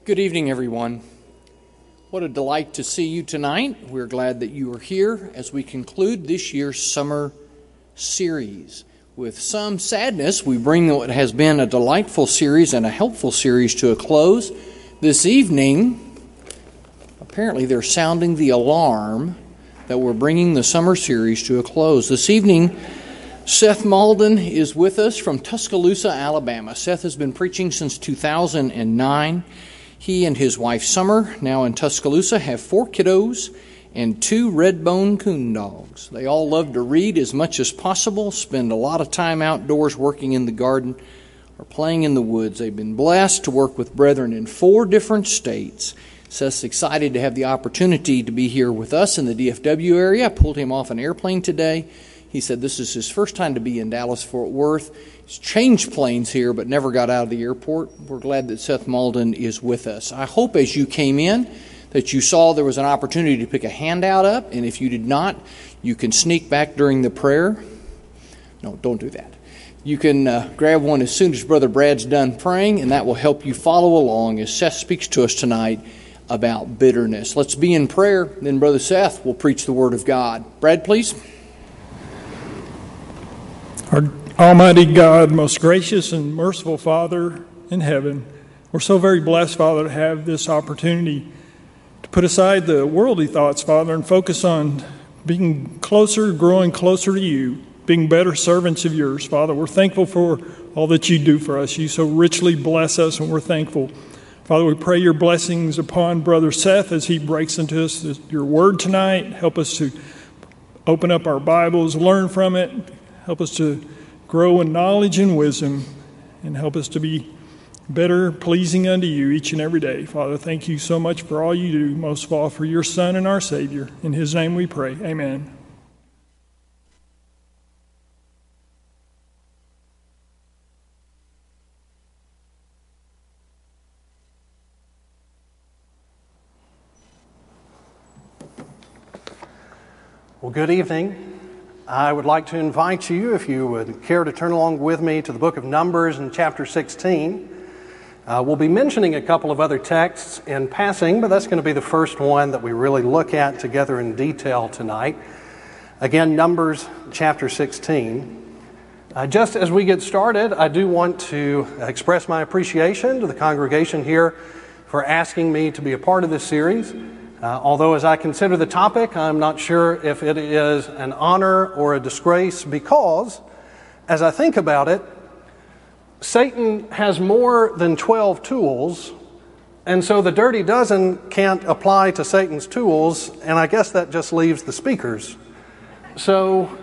Good evening, everyone. What a delight to see you tonight. We're glad that you are here as we conclude this year's summer series. With some sadness, we bring what has been a delightful series and a helpful series to a close. This evening, apparently they're sounding the alarm that we're bringing the summer series to a close. This evening, Seth Malden is with us from Tuscaloosa, Alabama. Seth has been preaching since 2009. He and his wife Summer, now in Tuscaloosa, have 4 kiddos and 2 red-bone coon dogs. They all love to read as much as possible, spend a lot of time outdoors working in the garden or playing in the woods. They've been blessed to work with brethren in 4 different states. Seth's excited to have the opportunity to be here with us in the DFW area. I pulled him off an airplane today. He said this is his first time to be in Dallas-Fort Worth. He's changed planes here, but never got out of the airport. We're glad that Seth Malden is with us. I hope as you came in that you saw there was an opportunity to pick a handout up, and if you did not, you can sneak back during the prayer. No, don't do that. You can grab one as soon as Brother Brad's done praying, and that will help you follow along as Seth speaks to us tonight about bitterness. Let's be in prayer, then Brother Seth will preach the Word of God. Brad, please. Our Almighty God, most gracious and merciful Father in heaven, we're so very blessed, Father, to have this opportunity to put aside the worldly thoughts, Father, and focus on being closer, growing closer to you, being better servants of yours, Father. We're thankful for all that you do for us. You so richly bless us, and we're thankful. Father, we pray your blessings upon Brother Seth as he breaks into us your word tonight. Help us to open up our Bibles, learn from it. Help us to grow in knowledge and wisdom, and help us to be better pleasing unto you each and every day. Father, thank you so much for all you do, most of all for your Son and our Savior. In his name we pray. Amen. Well, good evening. I would like to invite you, if you would care to turn along with me, to the book of Numbers in chapter 16. We'll be mentioning a couple of other texts in passing, but that's going to be the first one that we really look at together in detail tonight. Again, Numbers chapter 16. Just as we get started, I do want to express my appreciation to the congregation here for asking me to be a part of this series. Although as I consider the topic, I'm not sure if it is an honor or a disgrace, because as I think about it, Satan has more than 12 tools, and so the dirty dozen can't apply to Satan's tools, and I guess that just leaves the speakers. So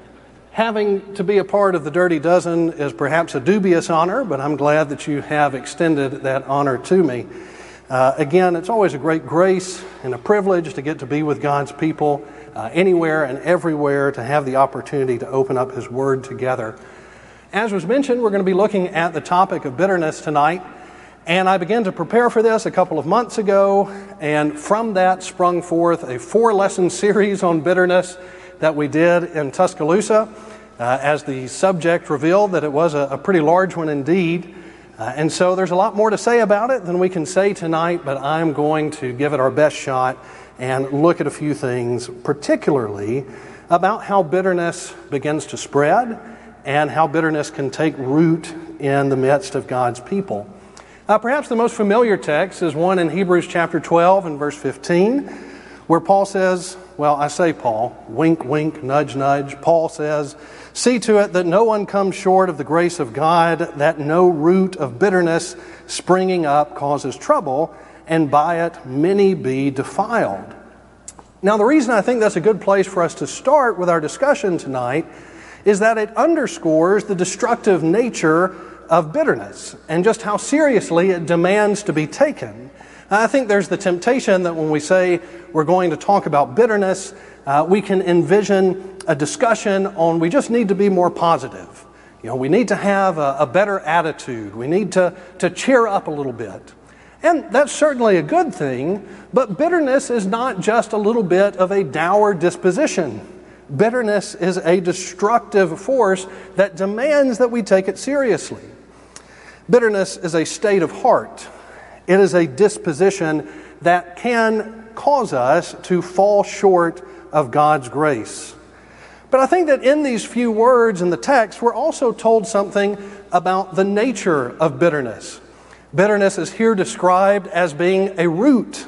having to be a part of the dirty dozen is perhaps a dubious honor, but I'm glad that you have extended that honor to me. Again, it's always a great grace and a privilege to get to be with God's people anywhere and everywhere, to have the opportunity to open up His Word together. As was mentioned, we're going to be looking at the topic of bitterness tonight, and I began to prepare for this a couple of months ago, and from that sprung forth a 4-lesson series on bitterness that we did in Tuscaloosa, as the subject revealed that it was a pretty large one indeed. And so there's a lot more to say about it than we can say tonight, but I'm going to give it our best shot and look at a few things, particularly about how bitterness begins to spread and how bitterness can take root in the midst of God's people. Perhaps the most familiar text is one in Hebrews chapter 12 and verse 15, where Paul says, well, I say Paul, wink, wink, nudge, nudge. Paul says, see to it that no one comes short of the grace of God, that no root of bitterness springing up causes trouble, and by it many be defiled. Now, the reason I think that's a good place for us to start with our discussion tonight is that it underscores the destructive nature of bitterness and just how seriously it demands to be taken. I think there's the temptation that when we say we're going to talk about bitterness, we can envision a discussion on we just need to be more positive. You know, we need to have a better attitude. We need to cheer up a little bit. And that's certainly a good thing, but bitterness is not just a little bit of a dour disposition. Bitterness is a destructive force that demands that we take it seriously. Bitterness is a state of heart. It is a disposition that can cause us to fall short of God's grace. But I think that in these few words in the text, we're also told something about the nature of bitterness. Bitterness is here described as being a root.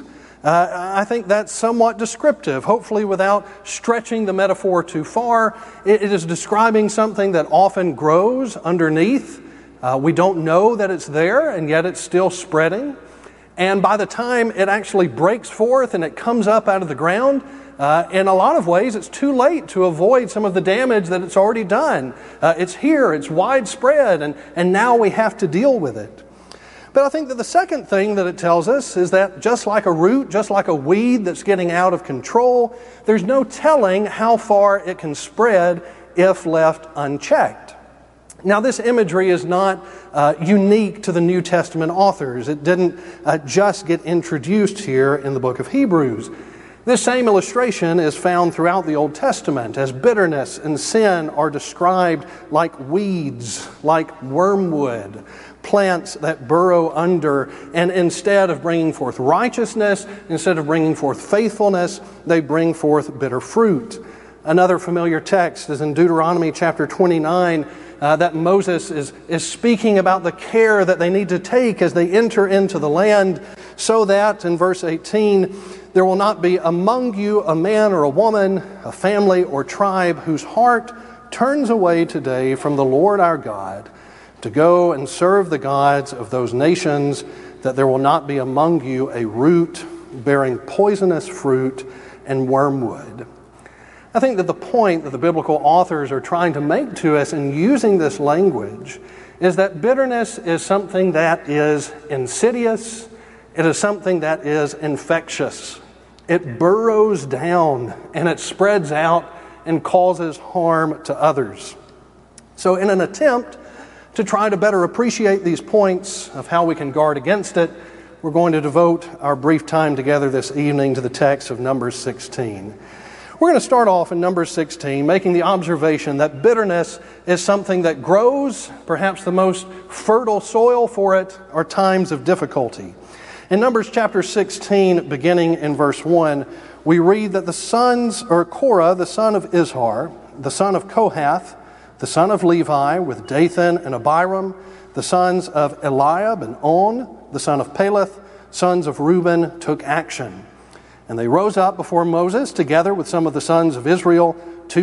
I think that's somewhat descriptive, hopefully without stretching the metaphor too far. It is describing something that often grows underneath. We don't know that it's there, and yet it's still spreading. And by the time it actually breaks forth and it comes up out of the ground, in a lot of ways, it's too late to avoid some of the damage that it's already done. It's here, it's widespread, and now we have to deal with it. But I think that the second thing that it tells us is that just like a root, just like a weed that's getting out of control, there's no telling how far it can spread if left unchecked. Now, this imagery is not unique to the New Testament authors. It didn't just get introduced here in the book of Hebrews. This same illustration is found throughout the Old Testament as bitterness and sin are described like weeds, like wormwood, plants that burrow under, and instead of bringing forth righteousness, instead of bringing forth faithfulness, they bring forth bitter fruit. Another familiar text is in Deuteronomy chapter 29, that Moses is speaking about the care that they need to take as they enter into the land, so that, in verse 18, there will not be among you a man or a woman, a family or tribe whose heart turns away today from the Lord our God to go and serve the gods of those nations, that there will not be among you a root bearing poisonous fruit and wormwood. I think that the point that the biblical authors are trying to make to us in using this language is that bitterness is something that is insidious. It is something that is infectious. It burrows down and it spreads out and causes harm to others. So in an attempt to try to better appreciate these points of how we can guard against it, we're going to devote our brief time together this evening to the text of Numbers 16. We're going to start off in Numbers 16, making the observation that bitterness is something that grows. Perhaps the most fertile soil for it are times of difficulty. In Numbers chapter 16, beginning in verse 1, we read that Korah, the son of Izhar, the son of Kohath, the son of Levi, with Dathan and Abiram, the sons of Eliab and On, the son of Peleth, sons of Reuben, took action. And they rose up before Moses, together with some of the sons of Israel,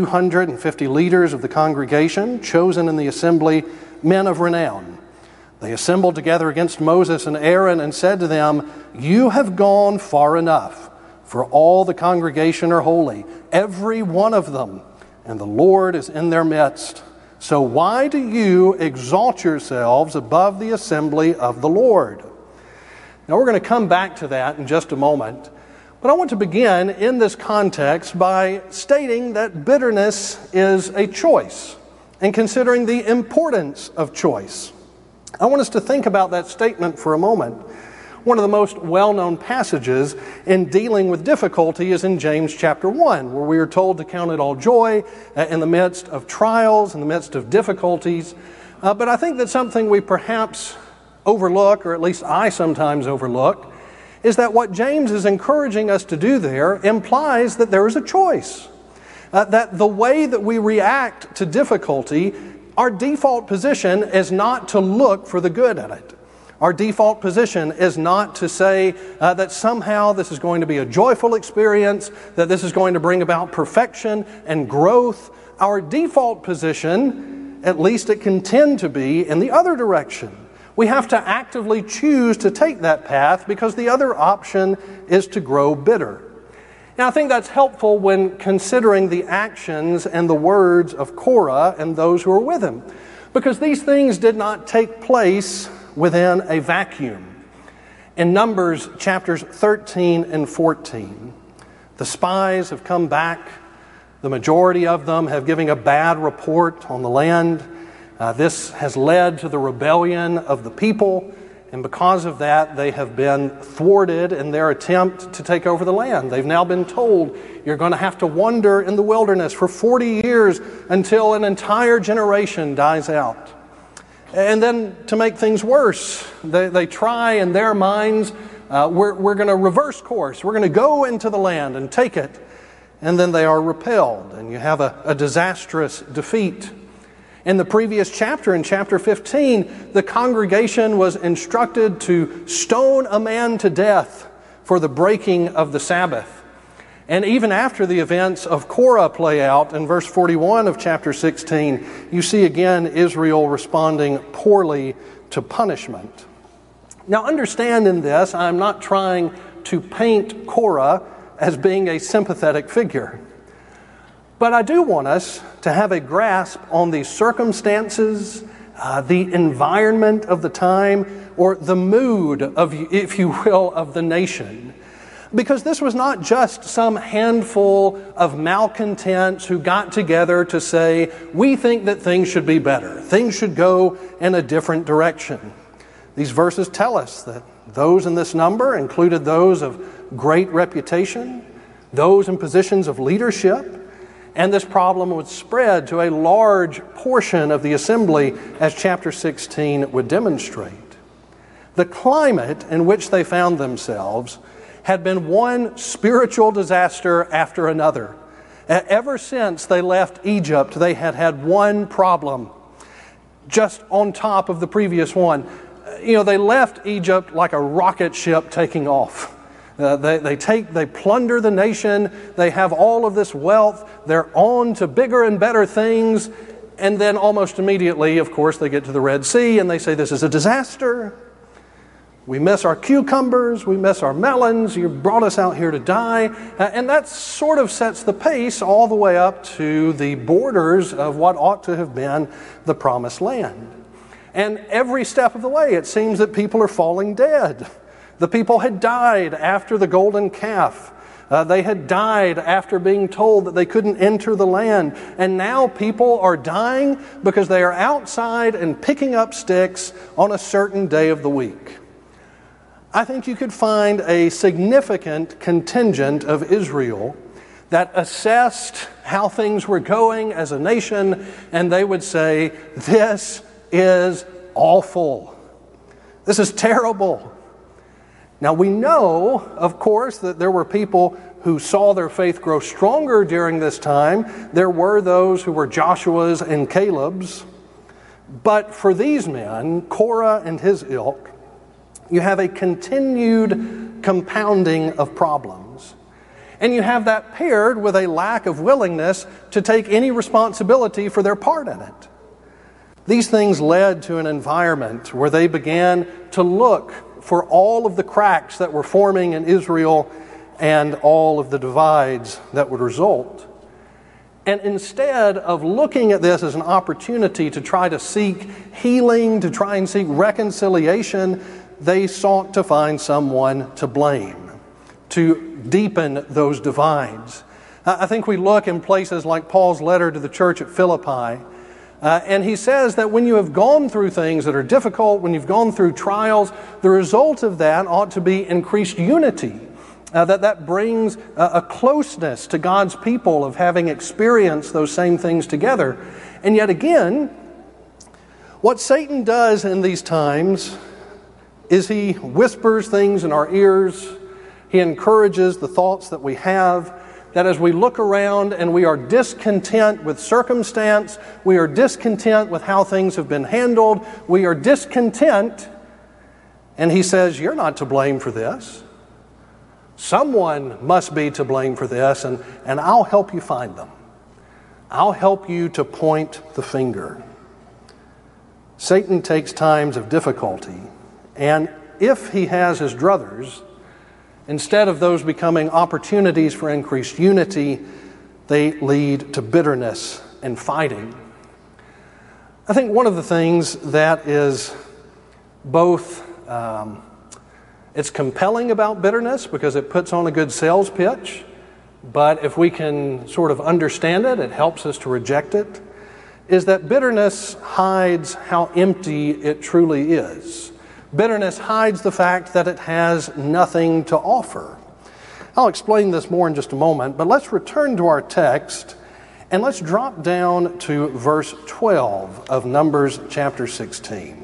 250 leaders of the congregation, chosen in the assembly, men of renown. They assembled together against Moses and Aaron and said to them, "You have gone far enough, for all the congregation are holy, every one of them, and the Lord is in their midst. So why do you exalt yourselves above the assembly of the Lord?" Now we're going to come back to that in just a moment. But I want to begin in this context by stating that bitterness is a choice and considering the importance of choice. I want us to think about that statement for a moment. One of the most well-known passages in dealing with difficulty is in James chapter 1, where we are told to count it all joy in the midst of trials, in the midst of difficulties. But I think that something we perhaps overlook, or at least I sometimes overlook, is that what James is encouraging us to do there implies that there is a choice. That the way that we react to difficulty, our default position is not to look for the good in it. Our default position is not to say that somehow this is going to be a joyful experience, that this is going to bring about perfection and growth. Our default position, at least it can tend to be, in the other direction. We have to actively choose to take that path because the other option is to grow bitter. Now, I think that's helpful when considering the actions and the words of Korah and those who are with him, because these things did not take place within a vacuum. In Numbers chapters 13 and 14, the spies have come back. The majority of them have given a bad report on the land. This has led to the rebellion of the people, and because of that, they have been thwarted in their attempt to take over the land. They've now been told, you're going to have to wander in the wilderness for 40 years until an entire generation dies out. And then to make things worse, they try in their minds, we're going to reverse course. We're going to go into the land and take it. And then they are repelled, and you have a disastrous defeat. In the previous chapter, in chapter 15, the congregation was instructed to stone a man to death for the breaking of the Sabbath. And even after the events of Korah play out, in verse 41 of chapter 16, you see again Israel responding poorly to punishment. Now understand in this, I'm not trying to paint Korah as being a sympathetic figure. But I do want us to have a grasp on the circumstances, the environment of the time, or the mood of, if you will, of the nation. Because this was not just some handful of malcontents who got together to say, we think that things should be better. Things should go in a different direction. These verses tell us that those in this number included those of great reputation, those in positions of leadership, and this problem would spread to a large portion of the assembly, as chapter 16 would demonstrate. The climate in which they found themselves had been one spiritual disaster after another. Ever since they left Egypt, they had had one problem, just on top of the previous one. They left Egypt like a rocket ship taking off. They plunder the nation, they have all of this wealth, they're on to bigger and better things, and then almost immediately, of course, they get to the Red Sea and they say, this is a disaster. We miss our cucumbers, we miss our melons, you brought us out here to die. And that sort of sets the pace all the way up to the borders of what ought to have been the Promised Land. And every step of the way, it seems that people are falling dead. The people had died after the golden calf. They had died after being told that they couldn't enter the land. And now people are dying because they are outside and picking up sticks on a certain day of the week. I think you could find a significant contingent of Israel that assessed how things were going as a nation, and they would say, this is awful. This is terrible. Now we know, of course, that there were people who saw their faith grow stronger during this time. There were those who were Joshua's and Caleb's. But for these men, Korah and his ilk, you have a continued compounding of problems. And you have that paired with a lack of willingness to take any responsibility for their part in it. These things led to an environment where they began to look for all of the cracks that were forming in Israel and all of the divides that would result. And instead of looking at this as an opportunity to try to seek healing, to try and seek reconciliation, they sought to find someone to blame, to deepen those divides. I think we look in places like Paul's letter to the church at Philippi, and he says that when you have gone through things that are difficult, when you've gone through trials, the result of that ought to be increased unity. That brings a closeness to God's people of having experienced those same things together. And yet again, what Satan does in these times is he whispers things in our ears. He encourages the thoughts that we have, that as we look around and we are discontent with circumstance, we are discontent with how things have been handled, we are discontent, and he says, you're not to blame for this. Someone must be to blame for this, and I'll help you find them. I'll help you to point the finger. Satan takes times of difficulty, and if he has his druthers, instead of those becoming opportunities for increased unity, they lead to bitterness and fighting. I think one of the things that is both it's compelling about bitterness because it puts on a good sales pitch, but if we can sort of understand it, it helps us to reject it, is that bitterness hides how empty it truly is. Bitterness hides the fact that it has nothing to offer. I'll explain this more in just a moment, but let's return to our text And let's drop down to verse 12 of Numbers chapter 16.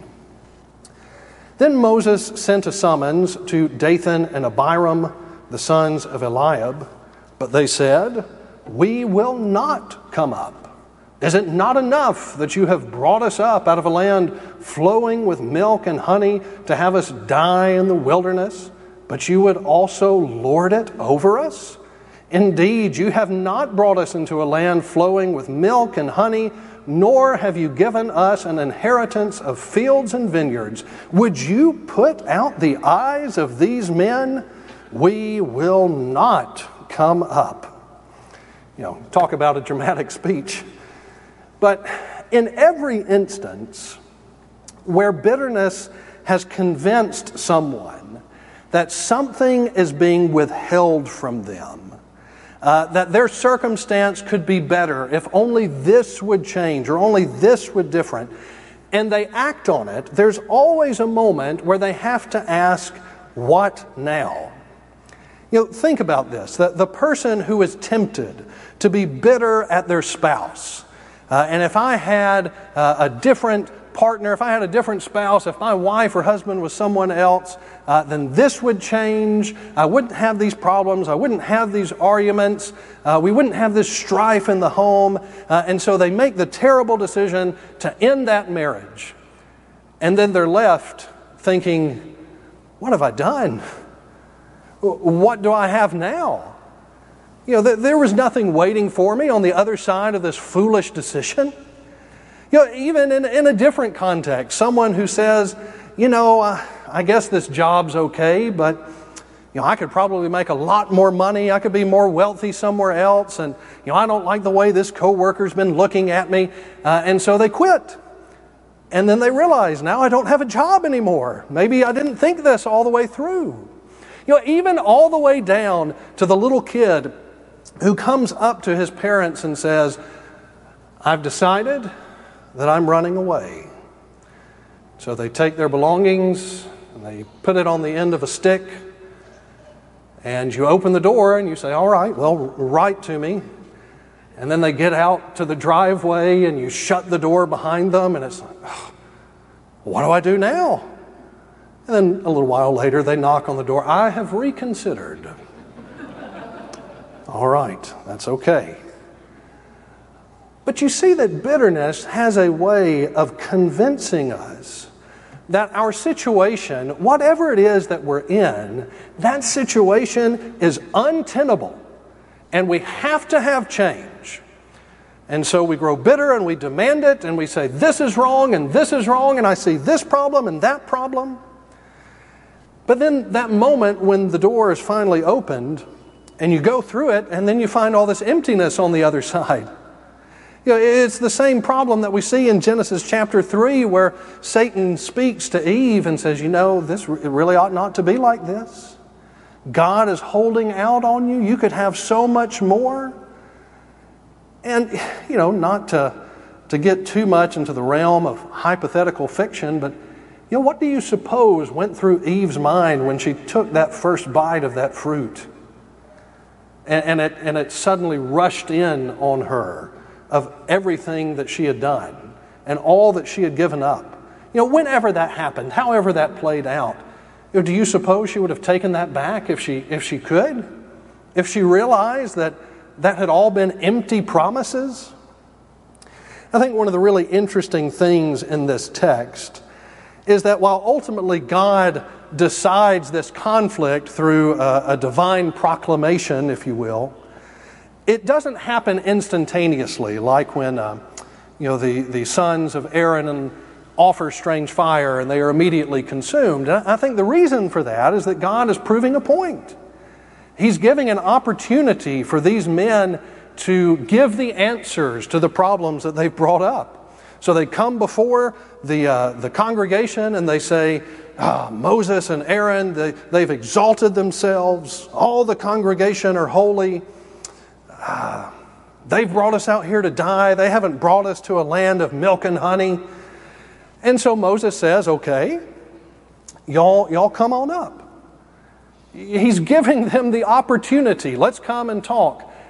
Then Moses sent a summons to Dathan and Abiram, the sons of Eliab, but they said, "We will not come up. Is it not enough that you have brought us up out of a land flowing with milk and honey to have us die in the wilderness? But you would also lord it over us? Indeed, you have not brought us into a land flowing with milk and honey, nor have you given us an inheritance of fields and vineyards. Would you put out the eyes of these men? We will not come up." Talk about a dramatic speech. But in every instance where bitterness has convinced someone that something is being withheld from them, that their circumstance could be better if only this would change or only this would different, and they act on it, there's always a moment where they have to ask, what now? Think about this. The person who is tempted to be bitter at their spouse, and if I had a different partner, if I had a different spouse, if my wife or husband was someone else, then this would change. I wouldn't have these problems. I wouldn't have these arguments. We wouldn't have this strife in the home. And so they make the terrible decision to end that marriage. And then they're left thinking, what have I done? What do I have now? There was nothing waiting for me on the other side of this foolish decision. Even in a different context, someone who says, I guess this job's okay, but I could probably make a lot more money. I could be more wealthy somewhere else, and I don't like the way this coworker's been looking at me, and so they quit. And then they realize, now I don't have a job anymore. Maybe I didn't think this all the way through. Even all the way down to the little kid who comes up to his parents and says, "I've decided that I'm running away." So they take their belongings and they put it on the end of a stick, and you open the door and you say, "All right, well, write to me." And then they get out to the driveway and you shut the door behind them, and it's like, what do I do now? And then a little while later they knock on the door. "I have reconsidered." All right, that's okay. But you see that bitterness has a way of convincing us that our situation, whatever it is that we're in, that situation is untenable and we have to have change. And so we grow bitter and we demand it and we say, this is wrong and I see this problem and that problem. But then that moment when the door is finally opened and you go through it and then you find all this emptiness on the other side. It's the same problem that we see in Genesis chapter 3 where Satan speaks to Eve and says, this really ought not to be like this. God is holding out on you. You could have so much more. And, not to get too much into the realm of hypothetical fiction, but, what do you suppose went through Eve's mind when she took that first bite of that fruit? And it suddenly rushed in on her of everything that she had done and all that she had given up. Whenever that happened, however that played out, do you suppose she would have taken that back if she could? If she realized that had all been empty promises? I think one of the really interesting things in this text is that while ultimately God decides this conflict through a divine proclamation, if you will, it doesn't happen instantaneously like when the sons of Aaron offer strange fire and they are immediately consumed. And I think the reason for that is that God is proving a point. He's giving an opportunity for these men to give the answers to the problems that they've brought up. So they come before the congregation and they say, Moses and Aaron, they've exalted themselves. All the congregation are holy. They've brought us out here to die. They haven't brought us to a land of milk and honey. And so Moses says, okay, y'all come on up. He's giving them the opportunity. Let's come and talk.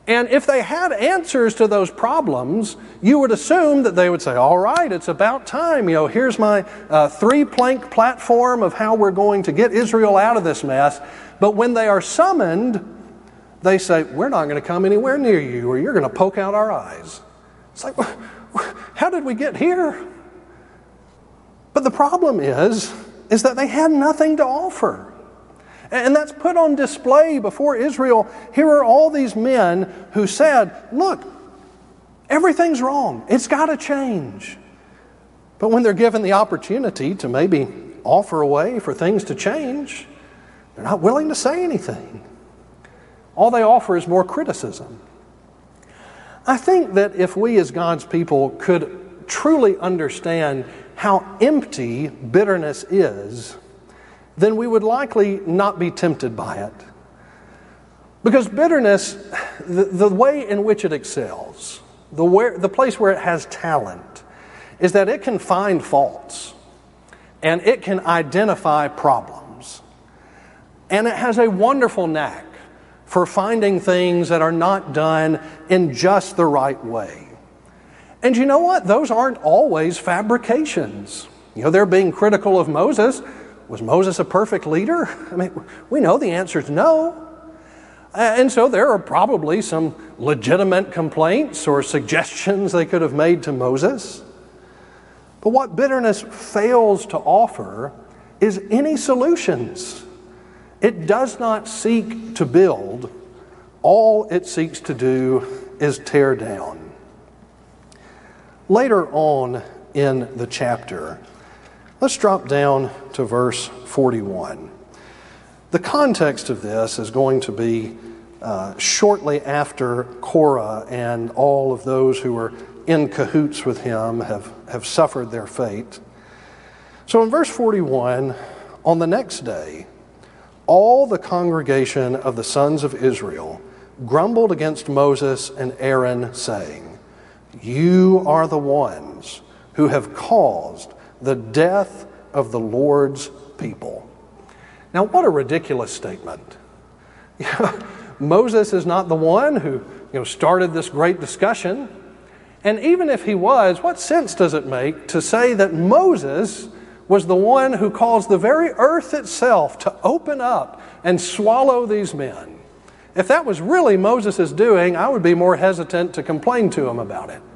And if they had answers to those problems, you would assume that they would say, all right, it's about time. Here's my three-plank platform of how we're going to get Israel out of this mess. But when they are summoned, they say, we're not going to come anywhere near you, or you're going to poke out our eyes. It's like, how did we get here? But the problem is that they had nothing to offer. And that's put on display before Israel. Here are all these men who said, look, everything's wrong. It's got to change. But when they're given the opportunity to maybe offer a way for things to change, they're not willing to say anything. All they offer is more criticism. I think that if we as God's people could truly understand how empty bitterness is, then we would likely not be tempted by it. Because bitterness, the way in which it excels, the place where it has talent, is that it can find faults and it can identify problems. And it has a wonderful knack for finding things that are not done in just the right way. And you know what? Those aren't always fabrications. They're being critical of Moses. Was Moses a perfect leader? We know the answer is no. And so there are probably some legitimate complaints or suggestions they could have made to Moses. But what bitterness fails to offer is any solutions. It does not seek to build. All it seeks to do is tear down. Later on in the chapter, let's drop down to verse 41. The context of this is going to be shortly after Korah and all of those who were in cahoots with him have suffered their fate. So in verse 41, on the next day, all the congregation of the sons of Israel grumbled against Moses and Aaron, saying, "You are the ones who have caused the death of the Lord's people." Now, what a ridiculous statement. Moses is not the one who started this great discussion. And even if he was, what sense does it make to say that Moses was the one who caused the very earth itself to open up and swallow these men? If that was really Moses' doing, I would be more hesitant to complain to him about it.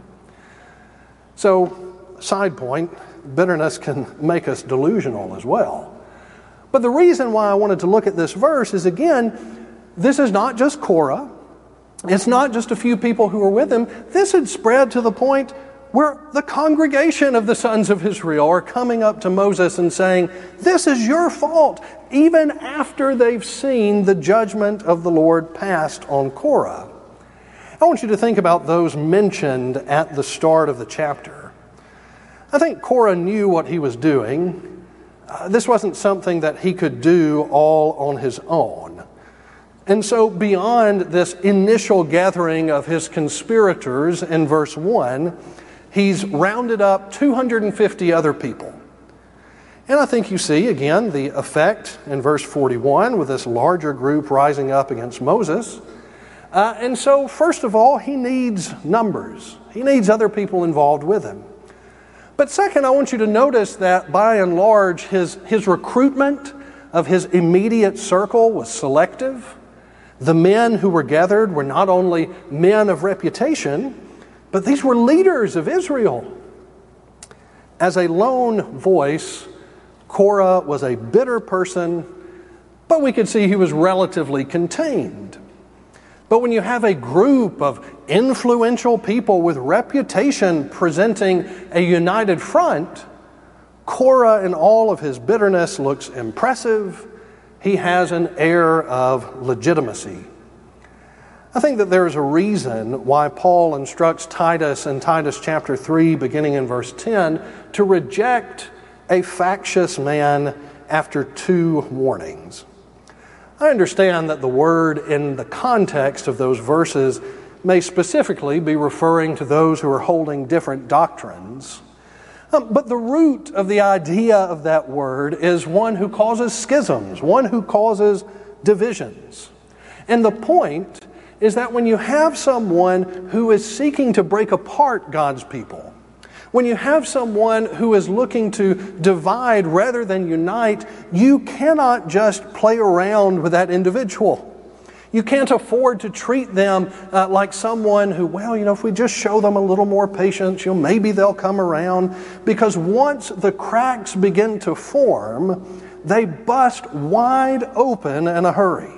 So, side point, bitterness can make us delusional as well. But the reason why I wanted to look at this verse is, again, this is not just Korah. It's not just a few people who were with him. This had spread to the point where the congregation of the sons of Israel are coming up to Moses and saying, "This is your fault," even after they've seen the judgment of the Lord passed on Korah. I want you to think about those mentioned at the start of the chapter. I think Korah knew what he was doing. This wasn't something that he could do all on his own. And so beyond this initial gathering of his conspirators in verse 1, he's rounded up 250 other people. And I think you see, again, the effect in verse 41 with this larger group rising up against Moses. And so, first of all, he needs numbers. He needs other people involved with him. But second, I want you to notice that by and large, his recruitment of his immediate circle was selective. The men who were gathered were not only men of reputation, but these were leaders of Israel. As a lone voice, Korah was a bitter person, but we could see he was relatively contained. But when you have a group of influential people with reputation presenting a united front, Korah in all of his bitterness looks impressive. He has an air of legitimacy. I think that there is a reason why Paul instructs Titus in Titus chapter 3, beginning in verse 10, to reject a factious man after 2 warnings. I understand that the word in the context of those verses may specifically be referring to those who are holding different doctrines. But the root of the idea of that word is one who causes schisms, one who causes divisions. And the point is that when you have someone who is seeking to break apart God's people, when you have someone who is looking to divide rather than unite, you cannot just play around with that individual. You can't afford to treat them like someone who, if we just show them a little more patience, maybe they'll come around. Because once the cracks begin to form, they bust wide open in a hurry.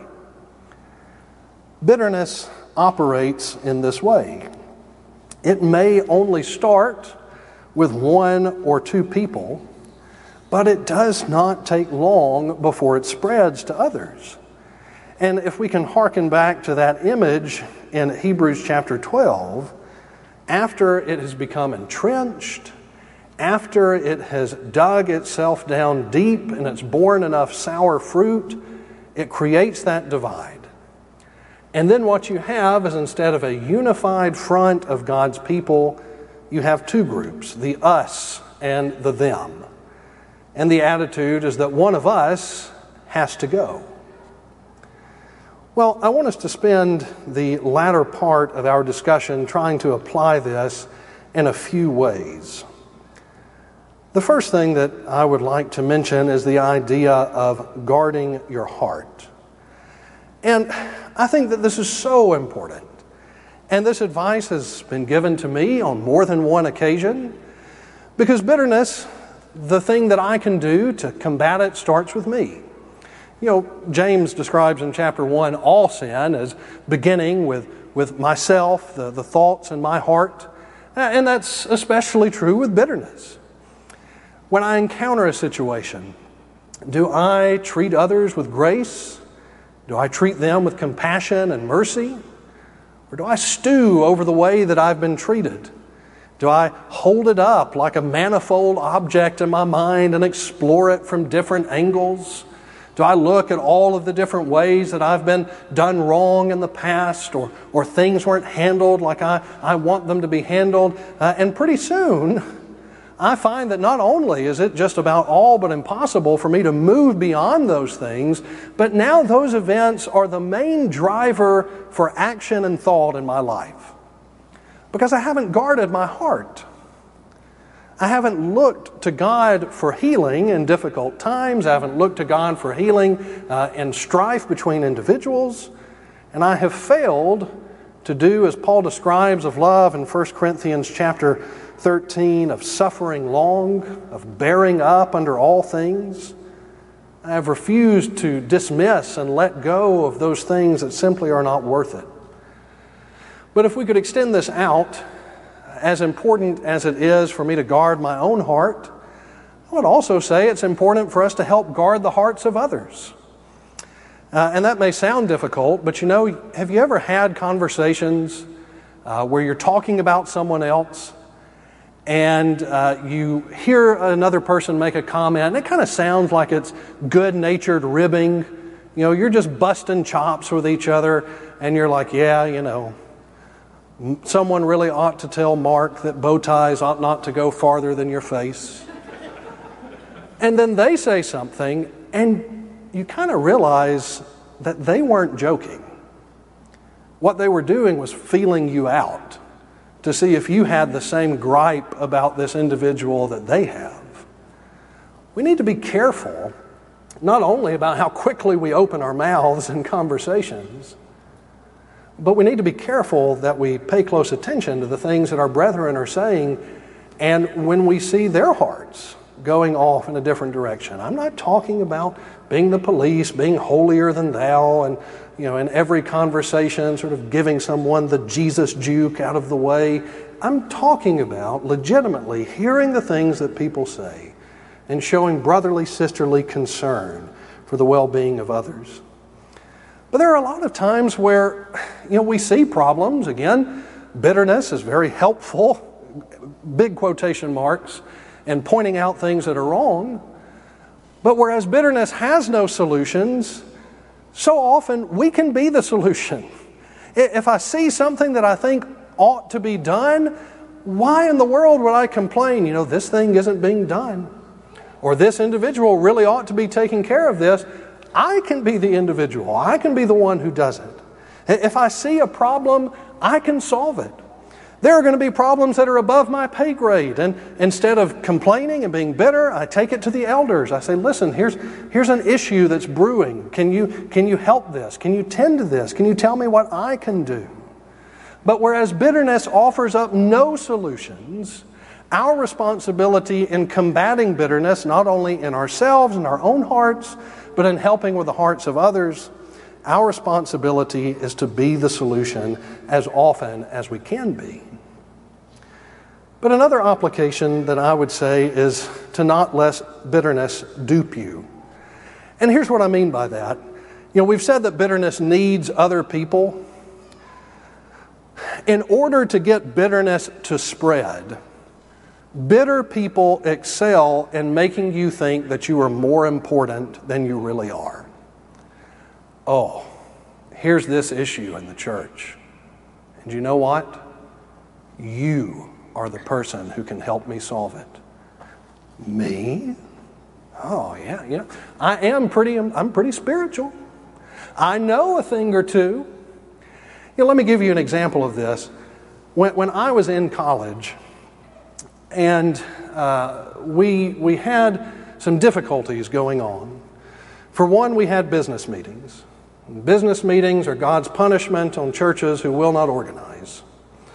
Bitterness operates in this way. It may only start with one or two people, but it does not take long before it spreads to others. And if we can hearken back to that image in Hebrews chapter 12, after it has become entrenched, after it has dug itself down deep and it's borne enough sour fruit, it creates that divide. And then what you have is, instead of a unified front of God's people, you have two groups, the us and the them. And the attitude is that one of us has to go. Well, I want us to spend the latter part of our discussion trying to apply this in a few ways. The first thing that I would like to mention is the idea of guarding your heart. And I think that this is so important. And this advice has been given to me on more than one occasion, because bitterness, the thing that I can do to combat it, starts with me. James describes in chapter 1 all sin as beginning with myself, the thoughts in my heart. And that's especially true with bitterness. When I encounter a situation, do I treat others with grace? Do I treat them with compassion and mercy? Or do I stew over the way that I've been treated? Do I hold it up like a manifold object in my mind and explore it from different angles? Do I look at all of the different ways that I've been done wrong in the past, or things weren't handled like I want them to be handled? And pretty soon, I find that not only is it just about all but impossible for me to move beyond those things, but now those events are the main driver for action and thought in my life. Because I haven't guarded my heart. I haven't looked to God for healing in difficult times. I haven't looked to God for healing in strife between individuals. And I have failed to do as Paul describes of love in 1 Corinthians chapter 13, of suffering long, of bearing up under all things. I have refused to dismiss and let go of those things that simply are not worth it. But if we could extend this out, as important as it is for me to guard my own heart, I would also say it's important for us to help guard the hearts of others. And that may sound difficult, but have you ever had conversations where you're talking about someone else and you hear another person make a comment, and it kind of sounds like it's good-natured ribbing? You're just busting chops with each other, and you're like, someone really ought to tell Mark that bow ties ought not to go farther than your face. And then they say something, and you kind of realize that they weren't joking. What they were doing was feeling you out to see if you had the same gripe about this individual that they have. We need to be careful, not only about how quickly we open our mouths in conversations, but we need to be careful that we pay close attention to the things that our brethren are saying, and when we see their hearts going off in a different direction. I'm not talking about being the police, being holier than thou, and in every conversation sort of giving someone the Jesus juke out of the way. I'm talking about legitimately hearing the things that people say and showing brotherly, sisterly concern for the well-being of others. But there are a lot of times where, we see problems. Again, bitterness is very helpful, big quotation marks, in pointing out things that are wrong. But whereas bitterness has no solutions, so often we can be the solution. If I see something that I think ought to be done, why in the world would I complain? This thing isn't being done. Or this individual really ought to be taking care of this. I can be the individual. I can be the one who does it. If I see a problem, I can solve it. There are going to be problems that are above my pay grade, and instead of complaining and being bitter, I take it to the elders. I say, listen, here's an issue that's brewing. Can you help this? Can you tend to this? Can you tell me what I can do? But whereas bitterness offers up no solutions, our responsibility in combating bitterness, not only in ourselves and our own hearts, but in helping with the hearts of others, our responsibility is to be the solution as often as we can be. But another application that I would say is to not let bitterness dupe you. And here's what I mean by that. We've said that bitterness needs other people. In order to get bitterness to spread, bitter people excel in making you think that you are more important than you really are. Oh, here's this issue in the church. And you know what? You are the person who can help me solve it. Me? Oh, yeah. I'm pretty spiritual. I know a thing or two. Let me give you an example of this. When I was in college, and we had some difficulties going on. For one, we had business meetings. Business meetings are God's punishment on churches who will not organize.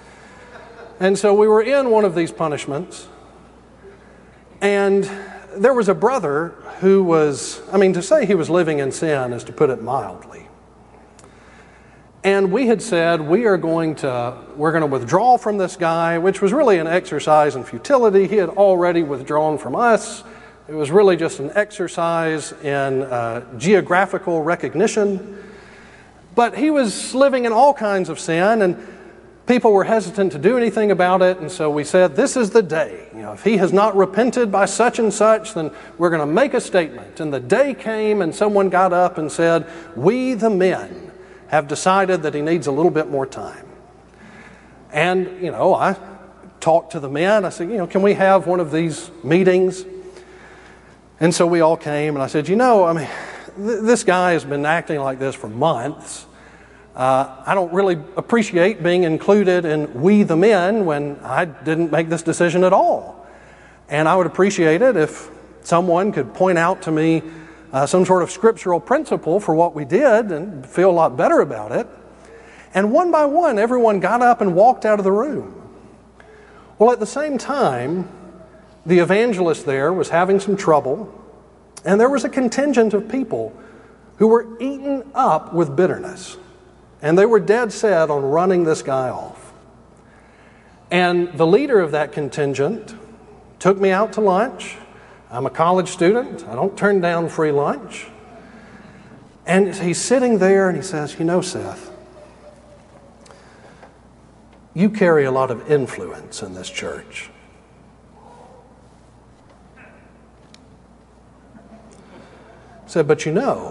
And so we were in one of these punishments, and there was a brother who was, to say he was living in sin is to put it mildly. And we had said, we're going to withdraw from this guy, which was really an exercise in futility. He had already withdrawn from us. It was really just an exercise in geographical recognition. But he was living in all kinds of sin, and people were hesitant to do anything about it. And so we said, this is the day. If he has not repented by such and such, then we're going to make a statement. And the day came, and someone got up and said, we the men have decided that he needs a little bit more time. And, I talked to the men. I said, can we have one of these meetings? And so we all came, and I said, this guy has been acting like this for months. I don't really appreciate being included in we the men when I didn't make this decision at all. And I would appreciate it if someone could point out to me some sort of scriptural principle for what we did and feel a lot better about it. And one by one, everyone got up and walked out of the room. Well, at the same time, the evangelist there was having some trouble, and there was a contingent of people who were eaten up with bitterness. And they were dead set on running this guy off. And the leader of that contingent took me out to lunch. I'm a college student. I don't turn down free lunch. And he's sitting there and he says, Seth, you carry a lot of influence in this church. I said, but you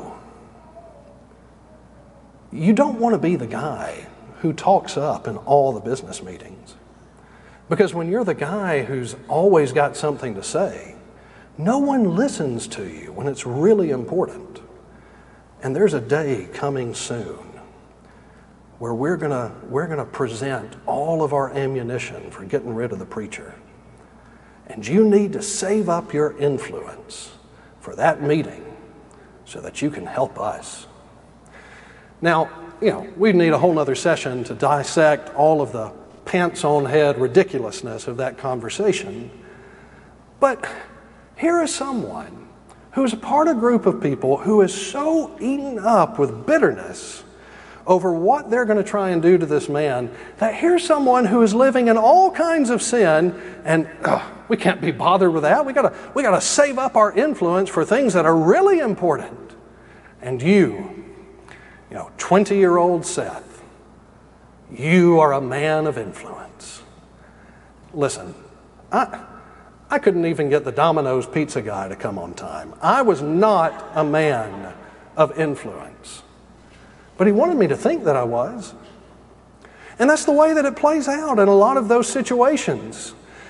don't want to be the guy who talks up in all the business meetings. Because when you're the guy who's always got something to say, no one listens to you when it's really important. And there's a day coming soon where we're gonna present all of our ammunition for getting rid of the preacher. And you need to save up your influence for that meeting so that you can help us. Now, we need a whole other session to dissect all of the pants-on-head ridiculousness of that conversation. But here is someone who is a part of a group of people who is so eaten up with bitterness over what they're going to try and do to this man, that here's someone who is living in all kinds of sin, and we can't be bothered with that. We gotta save up our influence for things that are really important. And you 20-year-old Seth, you are a man of influence. Listen, I couldn't even get the Domino's pizza guy to come on time. I was not a man of influence. But he wanted me to think that I was. And that's the way that it plays out in a lot of those situations.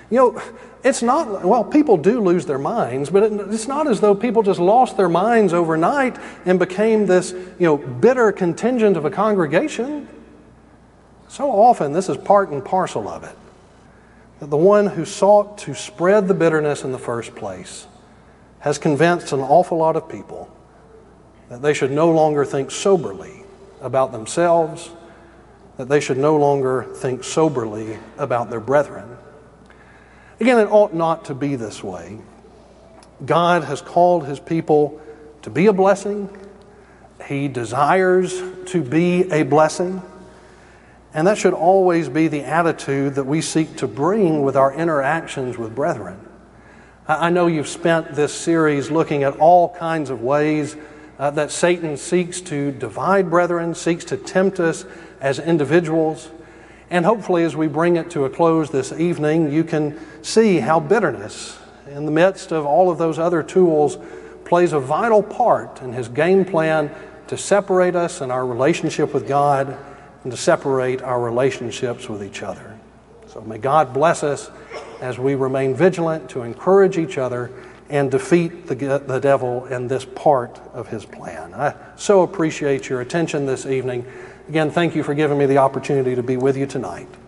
You know, it's not, well, people do lose their minds, but it's not as though people just lost their minds overnight and became this, bitter contingent of a congregation. So often, this is part and parcel of it. That the one who sought to spread the bitterness in the first place has convinced an awful lot of people that they should no longer think soberly about themselves, that they should no longer think soberly about their brethren. Again, it ought not to be this way. God has called His people to be a blessing. He desires to be a blessing. And that should always be the attitude that we seek to bring with our interactions with brethren. I know you've spent this series looking at all kinds of ways that Satan seeks to divide brethren, seeks to tempt us as individuals. And hopefully as we bring it to a close this evening, you can see how bitterness, in the midst of all of those other tools, plays a vital part in his game plan to separate us in our relationship with God and to separate our relationships with each other. So may God bless us as we remain vigilant to encourage each other and defeat the devil in this part of his plan. I so appreciate your attention this evening. Again, thank you for giving me the opportunity to be with you tonight.